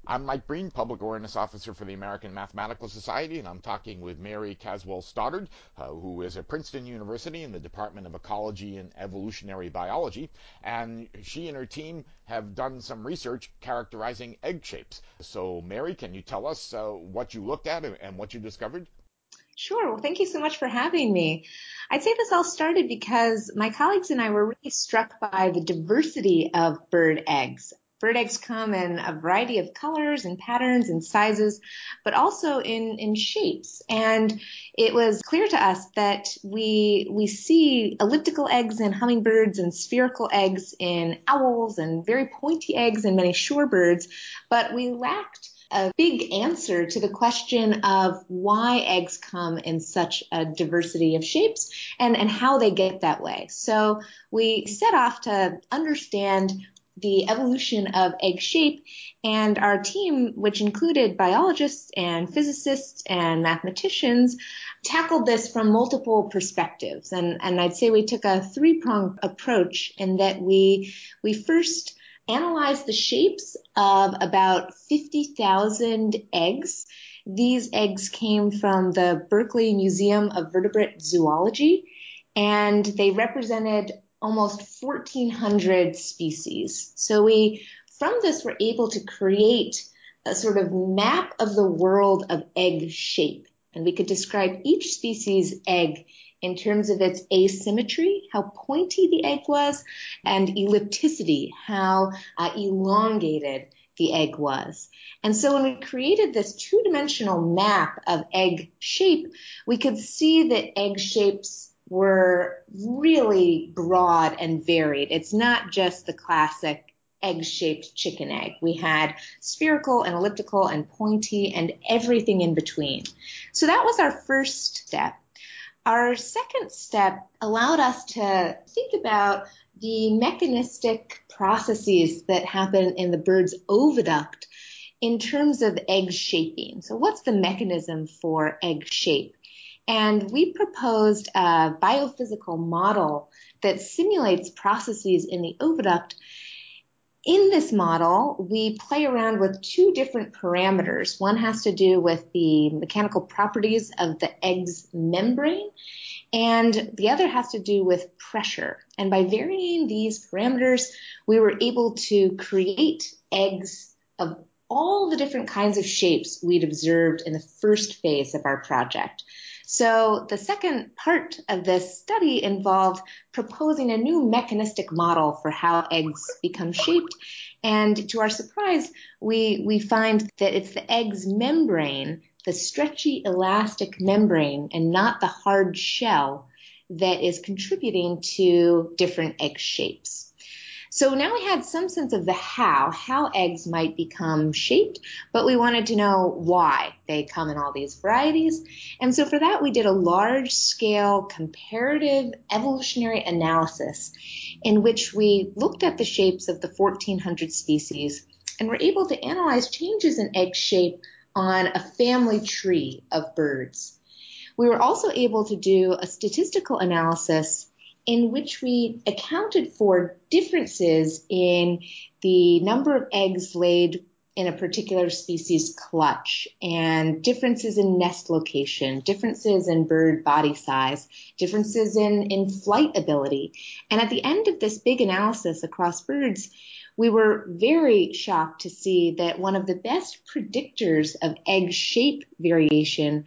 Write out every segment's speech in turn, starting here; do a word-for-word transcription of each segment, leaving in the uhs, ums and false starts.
I'm Mike Breen, Public Awareness Officer for the American Mathematical Society, and I'm talking with Mary Caswell Stoddard, uh, who is at Princeton University in the Department of Ecology and Evolutionary Biology. And she and her team have done some research characterizing egg shapes. So, Mary, can you tell us uh, what you looked at and what you discovered? Sure. Well, thank you so much for having me. I'd say this all started because my colleagues and I were really struck by the diversity of bird eggs. Bird eggs come in a variety of colors and patterns and sizes, but also in, in shapes. And it was clear to us that we, we see elliptical eggs in hummingbirds and spherical eggs in owls and very pointy eggs in many shorebirds, but we lacked a big answer to the question of why eggs come in such a diversity of shapes and, and how they get that way. So we set off to understand the evolution of egg shape, and our team, which included biologists and physicists and mathematicians, tackled this from multiple perspectives. And, and I'd say we took a three-pronged approach in that we, we first analyzed the shapes of about fifty thousand eggs. These eggs came from the Berkeley Museum of Vertebrate Zoology, and they represented almost fourteen hundred species. So we, from this, were able to create a sort of map of the world of egg shape. And we could describe each species' egg in terms of its asymmetry, how pointy the egg was, and ellipticity, how uh, elongated the egg was. And so when we created this two-dimensional map of egg shape, we could see that egg shapes were really broad and varied. It's not just the classic egg-shaped chicken egg. We had spherical and elliptical and pointy and everything in between. So that was our first step. Our second step allowed us to think about the mechanistic processes that happen in the bird's oviduct in terms of egg shaping. So what's the mechanism for egg shape? And we proposed a biophysical model that simulates processes in the oviduct. In this model, we play around with two different parameters. One has to do with the mechanical properties of the egg's membrane, and the other has to do with pressure. And by varying these parameters, we were able to create eggs of all the different kinds of shapes we'd observed in the first phase of our project. So the second part of this study involved proposing a new mechanistic model for how eggs become shaped. And to our surprise, we, we find that it's the egg's membrane, the stretchy elastic membrane, and not the hard shell that is contributing to different egg shapes. So now we had some sense of the how, how eggs might become shaped, but we wanted to know why they come in all these varieties. And so for that, we did a large-scale comparative evolutionary analysis in which we looked at the shapes of the fourteen hundred species and were able to analyze changes in egg shape on a family tree of birds. We were also able to do a statistical analysis in which we accounted for differences in the number of eggs laid in a particular species clutch, and differences in nest location, differences in bird body size, differences in, in flight ability. And at the end of this big analysis across birds, we were very shocked to see that one of the best predictors of egg shape variation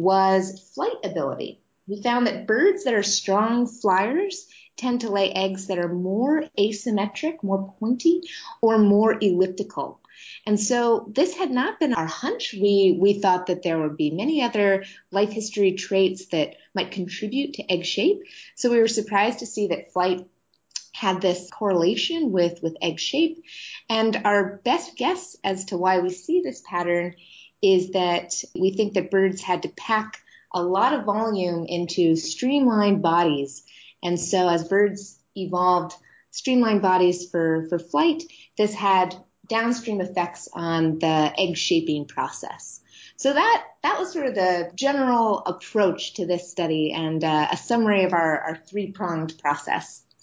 was flight ability. We found that birds that are strong flyers tend to lay eggs that are more asymmetric, more pointy, or more elliptical. And so this had not been our hunch. We, we thought that there would be many other life history traits that might contribute to egg shape. So we were surprised to see that flight had this correlation with, with egg shape. And our best guess as to why we see this pattern is that we think that birds had to pack a lot of volume into streamlined bodies. And so as birds evolved streamlined bodies for, for flight, this had downstream effects on the egg shaping process. So that, that was sort of the general approach to this study and uh, a summary of our, our three-pronged process.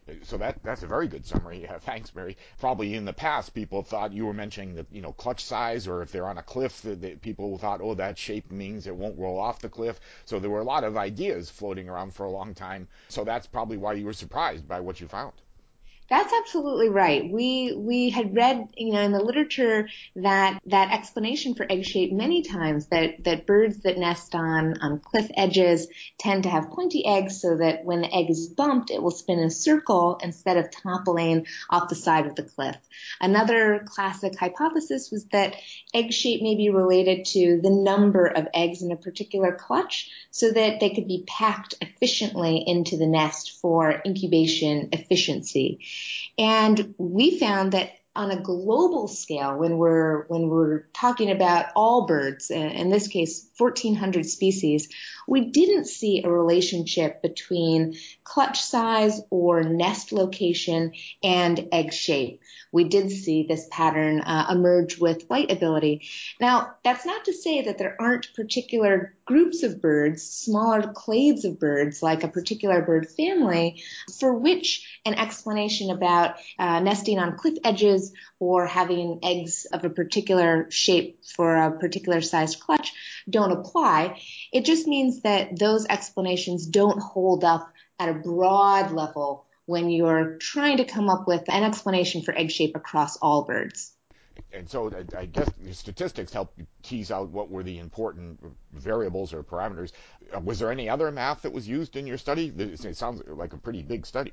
So that that's a very good summary. Yeah, thanks, Mary. Probably in the past, people thought you were mentioning the you know clutch size, or if they're on a cliff, that people thought, oh, that shape means it won't roll off the cliff. So there were a lot of ideas floating around for a long time. So that's probably why you were surprised by what you found. That's absolutely right. We we had read, you know, in the literature that that explanation for egg shape many times, that that birds that nest on on cliff edges tend to have pointy eggs, so that when the egg is bumped, it will spin in a circle instead of toppling off the side of the cliff. Another classic hypothesis was that egg shape may be related to the number of eggs in a particular clutch, so that they could be packed efficiently into the nest for incubation efficiency. And we found that on a global scale, when we're when we're talking about all birds, in this case fourteen hundred species, we didn't see a relationship between clutch size or nest location and egg shape. We did see this pattern uh, emerge with flight ability. Now, that's not to say that there aren't particular groups of birds, smaller clades of birds, like a particular bird family, for which an explanation about uh, nesting on cliff edges or having eggs of a particular shape for a particular sized clutch don't apply. It just means that those explanations don't hold up at a broad level when you're trying to come up with an explanation for egg shape across all birds. And so I guess the statistics help tease out what were the important variables or parameters. Was there any other math that was used in your study? It sounds like a pretty big study.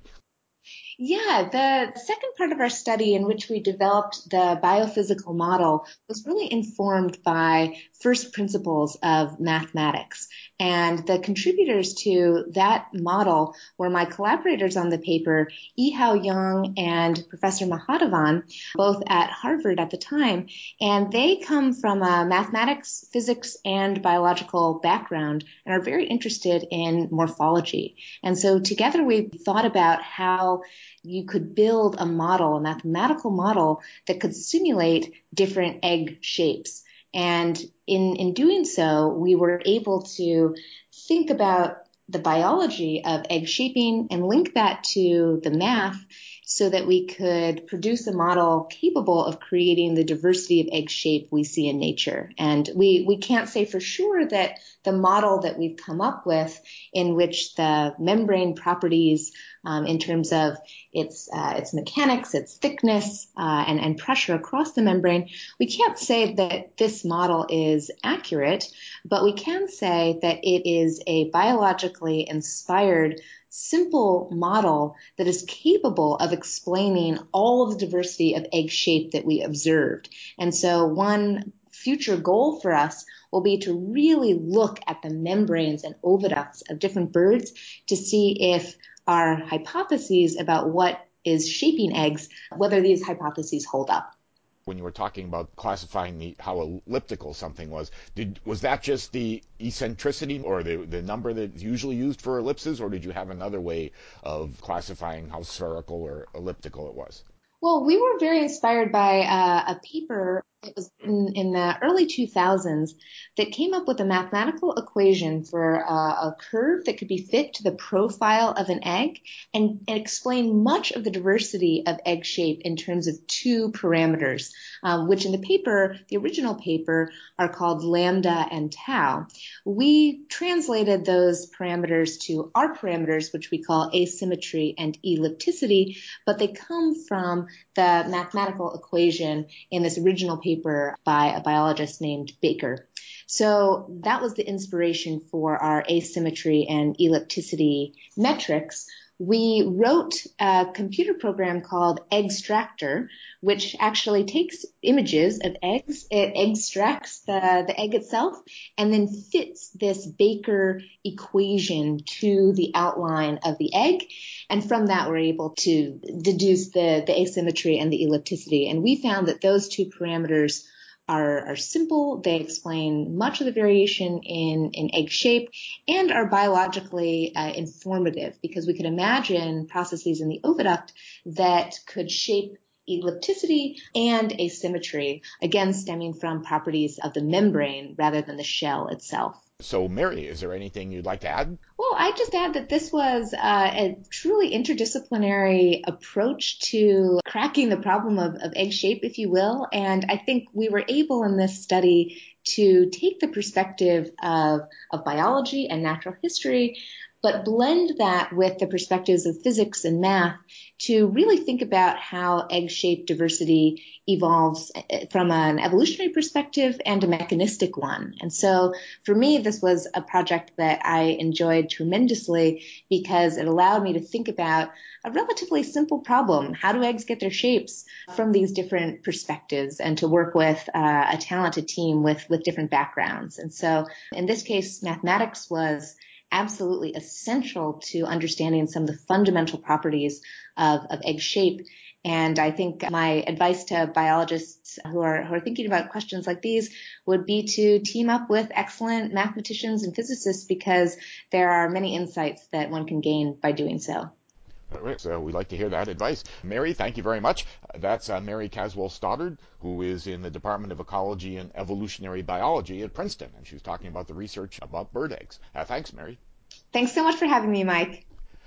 Yeah, the second part of our study in which we developed the biophysical model was really informed by first principles of mathematics. And the contributors to that model were my collaborators on the paper, Yihao Yang and Professor Mahadevan, both at Harvard at the time. And they come from a mathematics, physics, and biological background and are very interested in morphology. And so together we thought about how you could build a model, a mathematical model that could simulate different egg shapes. And in, in doing so, we were able to think about the biology of egg shaping and link that to the math so that we could produce a model capable of creating the diversity of egg shape we see in nature. And we, we can't say for sure that the model that we've come up with, in which the membrane properties um, in terms of its uh, its mechanics, its thickness, uh, and, and pressure across the membrane, we can't say that this model is accurate, but we can say that it is a biologically inspired simple model that is capable of explaining all of the diversity of egg shape that we observed. And so one future goal for us will be to really look at the membranes and oviducts of different birds to see if our hypotheses about what is shaping eggs, whether these hypotheses hold up. When you were talking about classifying the how elliptical something was, did was that just the eccentricity or the the number that's usually used for ellipses, or did you have another way of classifying how spherical or elliptical it was? Well, we were very inspired by uh, a paper that was written in the early two thousands that came up with a mathematical equation for uh, a curve that could be fit to the profile of an egg and, and explain much of the diversity of egg shape in terms of two parameters, um, which in the paper, the original paper, are called lambda and tau. We translated those parameters to our parameters, which we call asymmetry and ellipticity, but they come from the mathematical equation in this original paper by a biologist named Baker. So that was the inspiration for our asymmetry and ellipticity metrics. We wrote a computer program called Eggstractor, which actually takes images of eggs. It extracts the, the egg itself and then fits this Baker equation to the outline of the egg. And from that, we're able to deduce the, the asymmetry and the ellipticity. And we found that those two parameters Are, are simple. They explain much of the variation in, in egg shape and are biologically uh, informative, because we could imagine processes in the oviduct that could shape ellipticity and asymmetry, again stemming from properties of the membrane rather than the shell itself. So, Mary, is there anything you'd like to add? Well, I just add that this was uh, a truly interdisciplinary approach to cracking the problem of, of egg shape, if you will. And I think we were able in this study to take the perspective of, of biology and natural history, but blend that with the perspectives of physics and math to really think about how egg shape diversity evolves from an evolutionary perspective and a mechanistic one. And so for me, this was a project that I enjoyed tremendously because it allowed me to think about a relatively simple problem. How do eggs get their shapes from these different perspectives, and to work with uh, a talented team with, with different backgrounds. And so in this case, mathematics was absolutely essential to understanding some of the fundamental properties of, of egg shape. And I think my advice to biologists who are, who are thinking about questions like these would be to team up with excellent mathematicians and physicists, because there are many insights that one can gain by doing so. All right, so we'd like to hear that advice. Mary, thank you very much. Uh, That's uh, Mary Caswell Stoddard, who is in the Department of Ecology and Evolutionary Biology at Princeton, and she was talking about the research about bird eggs. Uh, thanks, Mary. Thanks so much for having me, Mike.